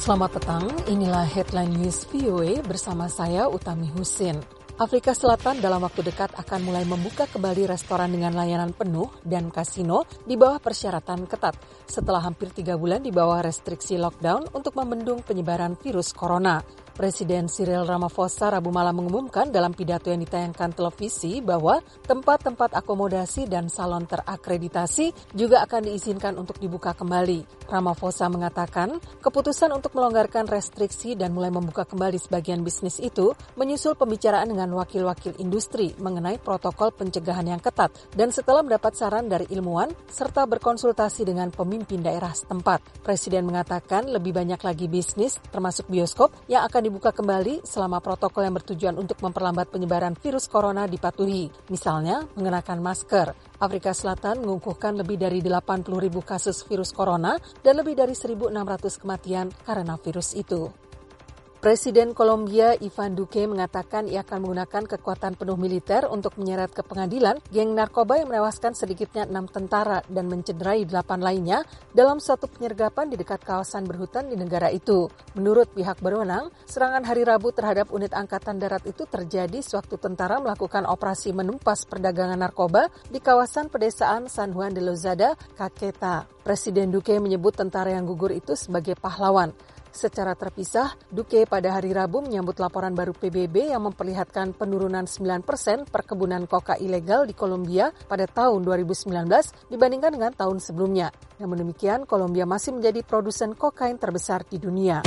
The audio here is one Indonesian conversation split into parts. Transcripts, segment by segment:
Selamat petang, inilah Headline News VOA bersama saya Utami Husin. Afrika Selatan dalam waktu dekat akan mulai membuka kembali restoran dengan layanan penuh dan kasino di bawah persyaratan ketat setelah hampir 3 bulan di bawah restriksi lockdown untuk membendung penyebaran virus corona. Presiden Cyril Ramaphosa Rabu malam mengumumkan dalam pidato yang ditayangkan televisi bahwa tempat-tempat akomodasi dan salon terakreditasi juga akan diizinkan untuk dibuka kembali. Ramaphosa mengatakan keputusan untuk melonggarkan restriksi dan mulai membuka kembali sebagian bisnis itu menyusul pembicaraan dengan wakil-wakil industri mengenai protokol pencegahan yang ketat dan setelah mendapat saran dari ilmuwan serta berkonsultasi dengan pemimpin daerah setempat. Presiden mengatakan lebih banyak lagi bisnis termasuk bioskop yang akan dibuka kembali selama protokol yang bertujuan untuk memperlambat penyebaran virus corona dipatuhi. Misalnya, mengenakan masker. Afrika Selatan mengukuhkan lebih dari 80.000 kasus virus corona dan lebih dari 1.600 kematian karena virus itu. Presiden Kolombia Ivan Duque mengatakan ia akan menggunakan kekuatan penuh militer untuk menyeret ke pengadilan geng narkoba yang menewaskan sedikitnya 6 tentara dan mencederai 8 lainnya dalam suatu penyergapan di dekat kawasan berhutan di negara itu. Menurut pihak berwenang, serangan hari Rabu terhadap unit angkatan darat itu terjadi sewaktu tentara melakukan operasi menumpas perdagangan narkoba di kawasan pedesaan San Juan de Lozada, Caqueta. Presiden Duque menyebut tentara yang gugur itu sebagai pahlawan. Secara terpisah, Duque pada hari Rabu menyambut laporan baru PBB yang memperlihatkan penurunan 9% perkebunan koka ilegal di Kolombia pada tahun 2019 dibandingkan dengan tahun sebelumnya. Namun demikian, Kolombia masih menjadi produsen kokain terbesar di dunia.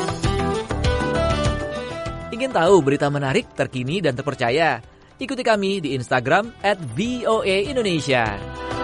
Ingin tahu berita menarik, terkini, dan terpercaya? Ikuti kami di Instagram @VOA_Indonesia.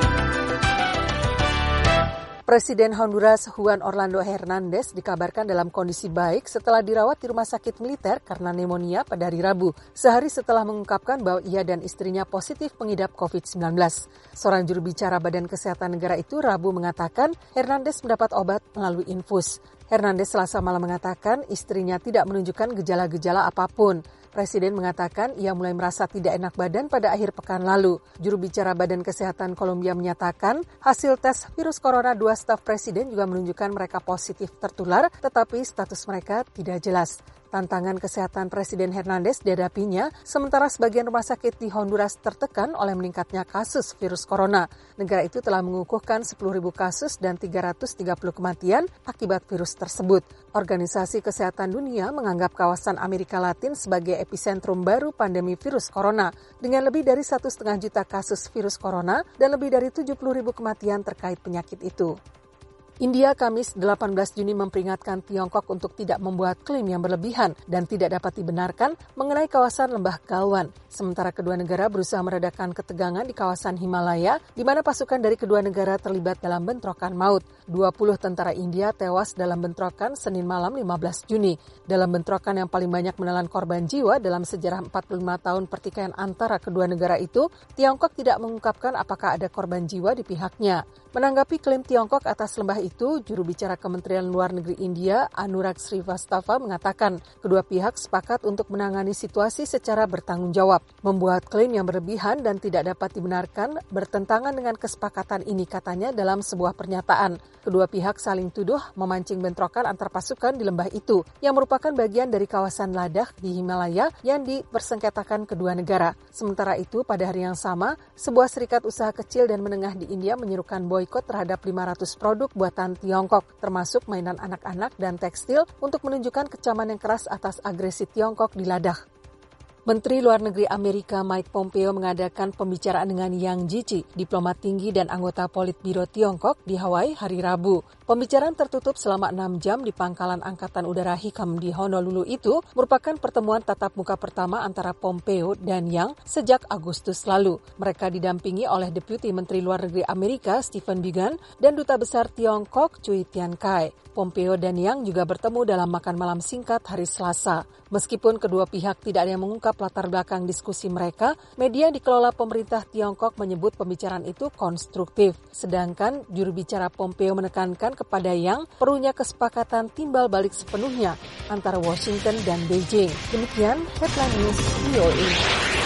Presiden Honduras Juan Orlando Hernández dikabarkan dalam kondisi baik setelah dirawat di rumah sakit militer karena pneumonia pada hari Rabu, sehari setelah mengungkapkan bahwa ia dan istrinya positif pengidap COVID-19. Seorang juru bicara Badan Kesehatan Negara itu Rabu mengatakan Hernández mendapat obat melalui infus. Hernández Selasa malam mengatakan istrinya tidak menunjukkan gejala-gejala apapun. Presiden mengatakan ia mulai merasa tidak enak badan pada akhir pekan lalu. Juru bicara Badan Kesehatan Kolombia menyatakan hasil tes virus corona 2 staf presiden juga menunjukkan mereka positif tertular, tetapi status mereka tidak jelas. Tantangan kesehatan Presiden Hernández dihadapinya, sementara sebagian rumah sakit di Honduras tertekan oleh meningkatnya kasus virus corona. Negara itu telah mengukuhkan 10.000 kasus dan 330 kematian akibat virus tersebut. Organisasi Kesehatan Dunia menganggap kawasan Amerika Latin sebagai epicentrum baru pandemi virus corona, dengan lebih dari 1,5 juta kasus virus corona dan lebih dari 70.000 kematian terkait penyakit itu. India Kamis 18 Juni memperingatkan Tiongkok untuk tidak membuat klaim yang berlebihan dan tidak dapat dibenarkan mengenai kawasan Lembah Galwan. Sementara kedua negara berusaha meredakan ketegangan di kawasan Himalaya, di mana pasukan dari kedua negara terlibat dalam bentrokan maut. 20 tentara India tewas dalam bentrokan Senin malam 15 Juni. Dalam bentrokan yang paling banyak menelan korban jiwa dalam sejarah 45 tahun pertikaian antara kedua negara itu, Tiongkok tidak mengungkapkan apakah ada korban jiwa di pihaknya. Menanggapi klaim Tiongkok atas lembah itu, juru bicara Kementerian Luar Negeri India, Anurag Srivastava, mengatakan kedua pihak sepakat untuk menangani situasi secara bertanggung jawab. Membuat klaim yang berlebihan dan tidak dapat dibenarkan bertentangan dengan kesepakatan ini, katanya dalam sebuah pernyataan. Kedua pihak saling tuduh memancing bentrokan antar pasukan di lembah itu, yang merupakan bagian dari kawasan Ladakh di Himalaya yang dipersengketakan kedua negara. Sementara itu, pada hari yang sama, sebuah serikat usaha kecil dan menengah di India menyerukan boikot terhadap 500 produk buatan Tiongkok, termasuk mainan anak-anak dan tekstil, untuk menunjukkan kecaman yang keras atas agresi Tiongkok di Ladakh. Menteri Luar Negeri Amerika Mike Pompeo mengadakan pembicaraan dengan Yang Jiechi, diplomat tinggi dan anggota Politbiro Tiongkok di Hawaii hari Rabu. Pembicaraan tertutup selama 6 jam di Pangkalan Angkatan Udara Hickam di Honolulu itu merupakan pertemuan tatap muka pertama antara Pompeo dan Yang sejak Agustus lalu. Mereka didampingi oleh Deputi Menteri Luar Negeri Amerika Stephen Biegun dan Duta Besar Tiongkok Cui Tiankai. Pompeo dan Yang juga bertemu dalam makan malam singkat hari Selasa. Meskipun kedua pihak tidak ada yang mengungkap latar belakang diskusi mereka, media yang dikelola pemerintah Tiongkok menyebut pembicaraan itu konstruktif. Sedangkan juru bicara Pompeo menekankan kepada Yang perlunya kesepakatan timbal balik sepenuhnya antara Washington dan Beijing. Demikian Headline News VOA.